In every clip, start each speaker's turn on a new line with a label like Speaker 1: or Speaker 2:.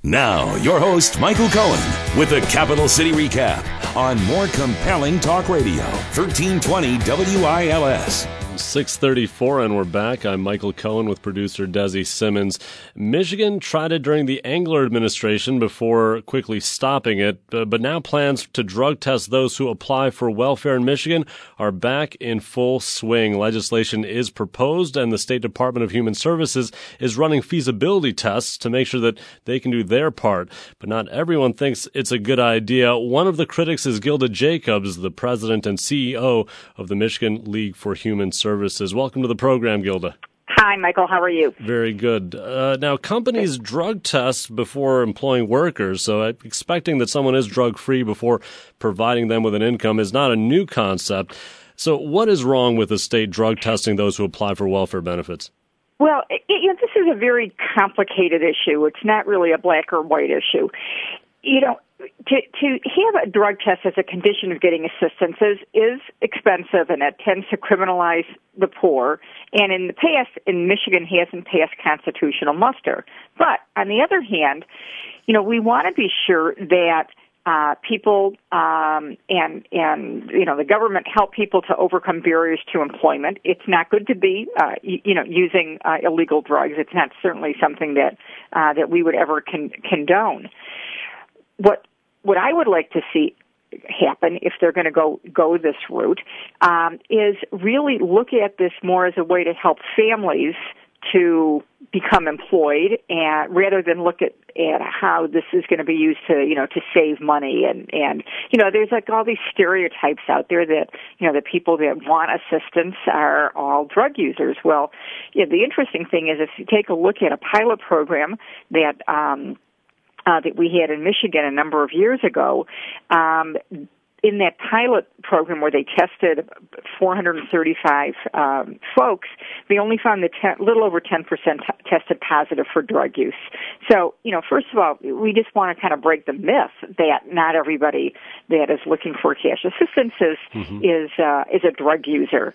Speaker 1: Now, your host, Michael Cohen, with the Capital City Recap on more compelling talk radio, 1320 WILS.
Speaker 2: 6:34 and we're back. I'm Michael Cohen with producer Desi Simmons. Michigan tried it during the Engler administration before quickly stopping it, but now plans to drug test those who apply for welfare in Michigan are back in full swing. Legislation is proposed and the State Department of Human Services is running feasibility tests to make sure that they can do their part. But not everyone thinks it's a good idea. One of the critics is Gilda Jacobs, the president and CEO of the Michigan League for Human Services. Welcome to the program, Gilda.
Speaker 3: Hi, Michael. How are you?
Speaker 2: Very good. Now, companies drug test before employing workers, so expecting that someone is drug-free before providing them with an income is not a new concept. So what is wrong with the state drug testing those who apply for welfare benefits?
Speaker 3: Well, this is a very complicated issue. It's not really a black or white issue. To have a drug test as a condition of getting assistance is expensive, and it tends to criminalize the poor. And in the past, in Michigan, hasn't passed constitutional muster. But on the other hand, we want to be sure that people and the government help people to overcome barriers to employment. It's not good to be using illegal drugs. It's not certainly something that we would ever condone. What I would like to see happen, if they're going to go this route, is really look at this more as a way to help families to become employed, and rather than look at how this is going to be used to save money and there's like all these stereotypes out there that the people that want assistance are all drug users. Well, the interesting thing is if you take a look at a pilot program that we had in Michigan a number of years ago, in that pilot program where they tested 435 folks, they only found that little over 10% tested positive for drug use. So, first of all, we just want to kind of break the myth that not everybody that is looking for cash assistance is a drug user.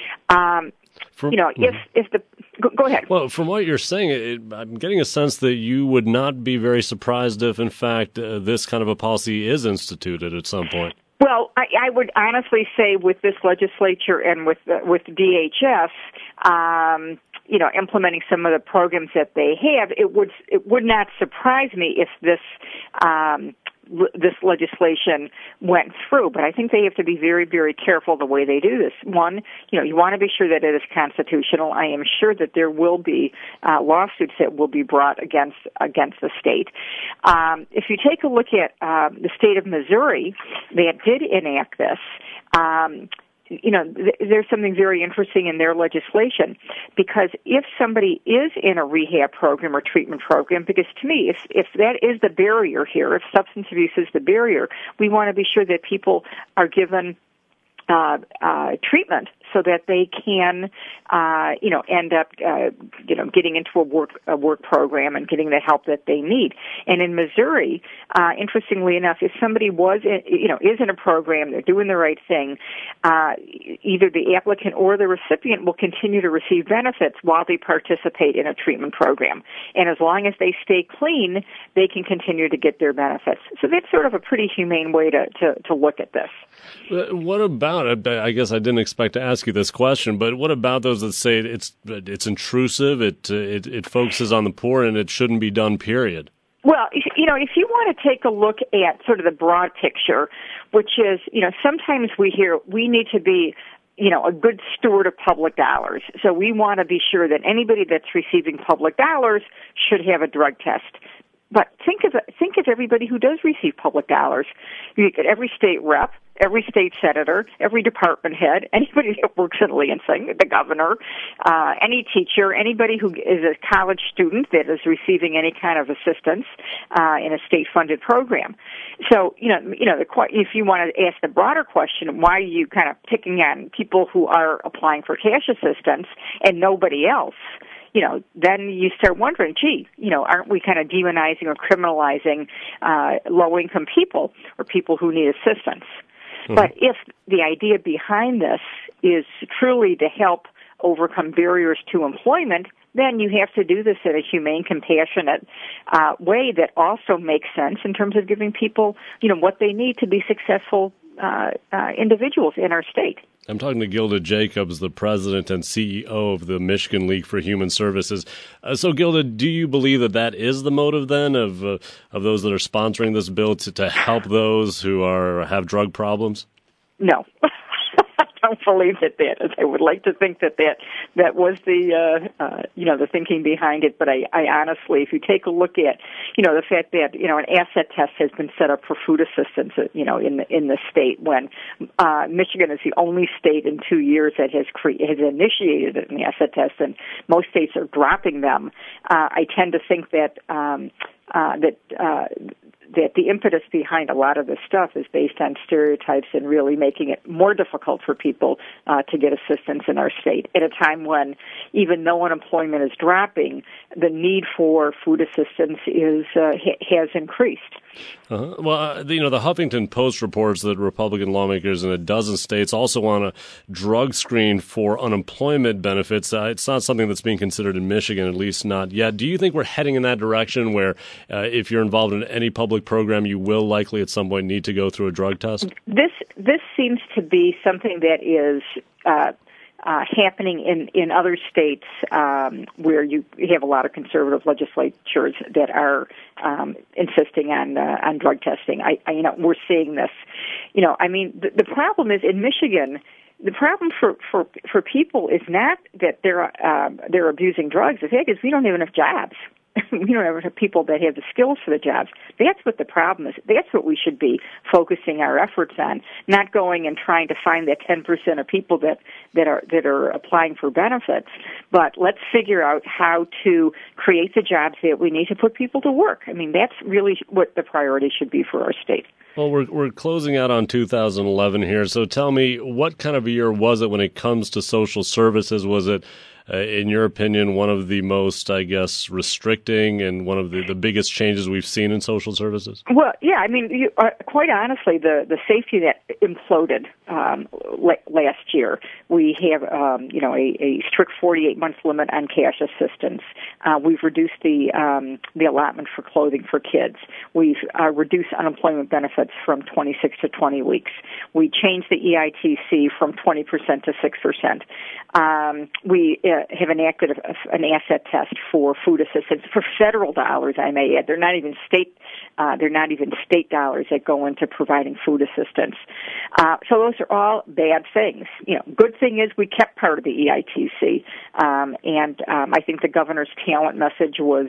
Speaker 3: Go ahead.
Speaker 2: Well, from what you're saying, I'm getting a sense that you would not be very surprised if, in fact, this kind of a policy is instituted at some point.
Speaker 3: Well, I would honestly say with this legislature and with DHS, implementing some of the programs that they have, it would not surprise me if this legislation went through, but I think they have to be very, very careful the way they do this. One, you want to be sure that it is constitutional. I am sure that there will be lawsuits that will be brought against the state. If you take a look at the state of Missouri that did enact this, there's something very interesting in their legislation, because if somebody is in a rehab program or treatment program, because to me, if that is the barrier here, if substance abuse is the barrier, we want to be sure that people are given treatment so that they can, end up, getting into a work program and getting the help that they need. And in Missouri, interestingly enough, if somebody is in a program, they're doing the right thing, either the applicant or the recipient will continue to receive benefits while they participate in a treatment program. And as long as they stay clean, they can continue to get their benefits. So that's sort of a pretty humane way to look at this.
Speaker 2: What about, I guess I didn't expect to ask you this question, but what about those that say it's intrusive, it focuses on the poor, and it shouldn't be done, period?
Speaker 3: Well, if you want to take a look at sort of the broad picture, which is, sometimes we hear we need to be a good steward of public dollars. So we want to be sure that anybody that's receiving public dollars should have a drug test. But think of everybody who does receive public dollars. You get every state rep, every state senator, every department head, anybody that works in Lansing, the governor, any teacher, anybody who is a college student that is receiving any kind of assistance in a state-funded program. So, if you want to ask the broader question, why are you kind of picking on people who are applying for cash assistance and nobody else? Then you start wondering, aren't we kind of demonizing or criminalizing low-income people or people who need assistance? Mm-hmm. But if the idea behind this is truly to help overcome barriers to employment, then you have to do this in a humane, compassionate way that also makes sense in terms of giving people, what they need to be successful individuals in our state.
Speaker 2: I'm talking to Gilda Jacobs, the president and CEO of the Michigan League for Human Services. So, Gilda, do you believe that is the motive then of those that are sponsoring this bill to help those who have drug problems?
Speaker 3: No. I don't believe that is. I would like to think that was the thinking behind it. But I honestly, if you take a look at, the fact that, an asset test has been set up for food assistance, in the state, when Michigan is the only state in 2 years that has initiated an asset test, and most states are dropping them. I tend to think that the impetus behind a lot of this stuff is based on stereotypes and really making it more difficult for people to get assistance in our state at a time when, even though unemployment is dropping, the need for food assistance has increased.
Speaker 2: Uh-huh. Well, the Huffington Post reports that Republican lawmakers in a dozen states also want to drug screen for unemployment benefits. It's not something that's being considered in Michigan, at least not yet. Do you think we're heading in that direction where if you're involved in any public program, you will likely at some point need to go through a drug test?
Speaker 3: This seems to be something that is happening in other states where you have a lot of conservative legislatures that are insisting on drug testing. We're seeing this. The problem is in Michigan. The problem for people is not that they're abusing drugs. The fact is we don't have enough jobs. We don't have people that have the skills for the jobs. That's what the problem is. That's what we should be focusing our efforts on, not going and trying to find that 10% of people that are applying for benefits. But let's figure out how to create the jobs that we need to put people to work. That's really what the priority should be for our state.
Speaker 2: Well, we're closing out on 2011 here, so tell me, what kind of a year was it when it comes to social services? Was it, in your opinion, one of the most, restricting and one of the biggest changes we've seen in social services?
Speaker 3: Well, yeah, quite honestly, the safety net imploded last year. We have, a strict 48-month limit on cash assistance. We've reduced the allotment for clothing for kids. We've reduced unemployment benefits from 26 to 20 weeks. We changed the EITC from 20% to 6%. We have enacted an asset test for food assistance for federal dollars. I may add, they're not even state dollars that go into providing food assistance. So those are all bad things. Good thing is we kept part of the EITC, and I think the governor's talent message was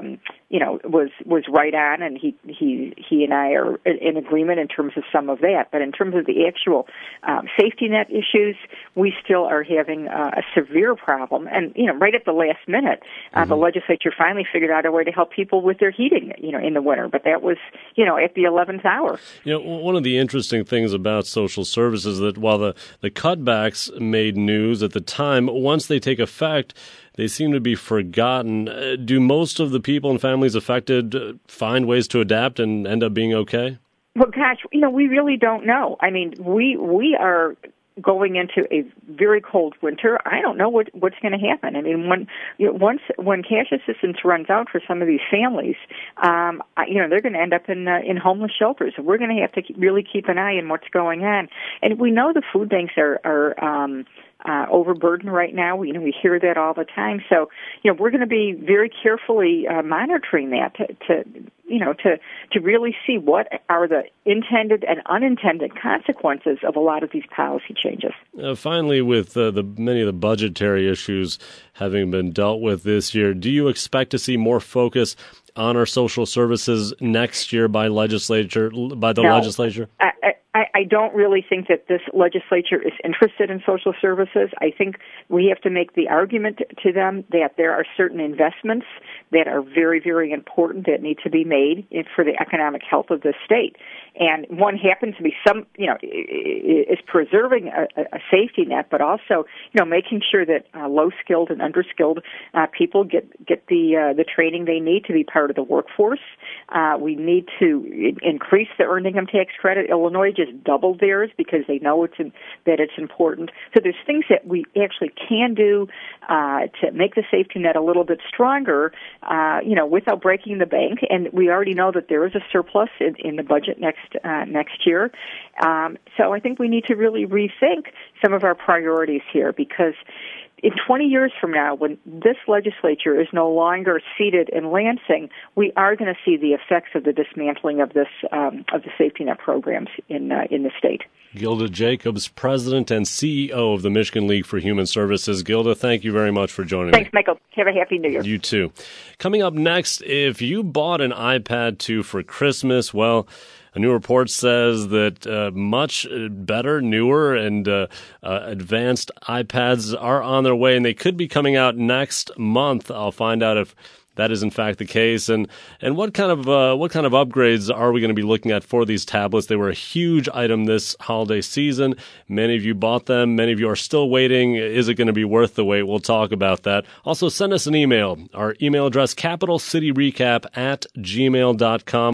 Speaker 3: right on, and he and I are in agreement in terms of some of that. But in terms of the actual safety net issues, we still are having a severe problem. And right at the last minute, the legislature finally figured out a way to help people with their heating, in the winter. But that was, at the 11th hour.
Speaker 2: One of the interesting things about social services is that while the cutbacks made news at the time, once they take effect, they seem to be forgotten. Do most of the people and families affected find ways to adapt and end up being okay?
Speaker 3: Well, gosh, we really don't know. We are going into a very cold winter. I don't know what's going to happen. When cash assistance runs out for some of these families, they're going to end up in homeless shelters. We're going to have to really keep an eye on what's going on. And we know the food banks are overburdened right now. We hear that all the time. So, we're going to be very carefully monitoring that to really see what are the intended and unintended consequences of a lot of these policy changes.
Speaker 2: Finally, with many of the budgetary issues having been dealt with this year, do you expect to see more focus on our social services next year by the legislature?
Speaker 3: I don't really think that this legislature is interested in social services. I think we have to make the argument to them that there are certain investments that are very, very important that need to be made for the economic health of the state. And one happens to be is preserving a safety net, but also, making sure that low-skilled and underskilled people get the training they need to be part of the workforce. We need to increase the earned income tax credit. Illinois just doubled theirs because they know that it's important. So there's things that we actually can do to make the safety net a little bit stronger, without breaking the bank. And we already know that there is a surplus in the budget next year. So I think we need to really rethink some of our priorities here, because in 20 years from now, when this legislature is no longer seated in Lansing, we are going to see the effects of the dismantling of this of the safety net programs in the state.
Speaker 2: Gilda Jacobs, President and CEO of the Michigan League for Human Services. Gilda, thank you very much for joining me.
Speaker 3: Thanks, Michael. Have a happy New Year.
Speaker 2: You too. Coming up next, if you bought an iPad 2 for Christmas, well, a new report says that much better, newer, and advanced iPads are on their way, and they could be coming out next month. I'll find out if that is in fact the case, and what kind of upgrades are we going to be looking at for these tablets? They were a huge item this holiday season. Many of you bought them. Many of you are still waiting. Is it going to be worth the wait? We'll talk about that. Also, send us an email. Our email address, capitalcityrecap@gmail.com.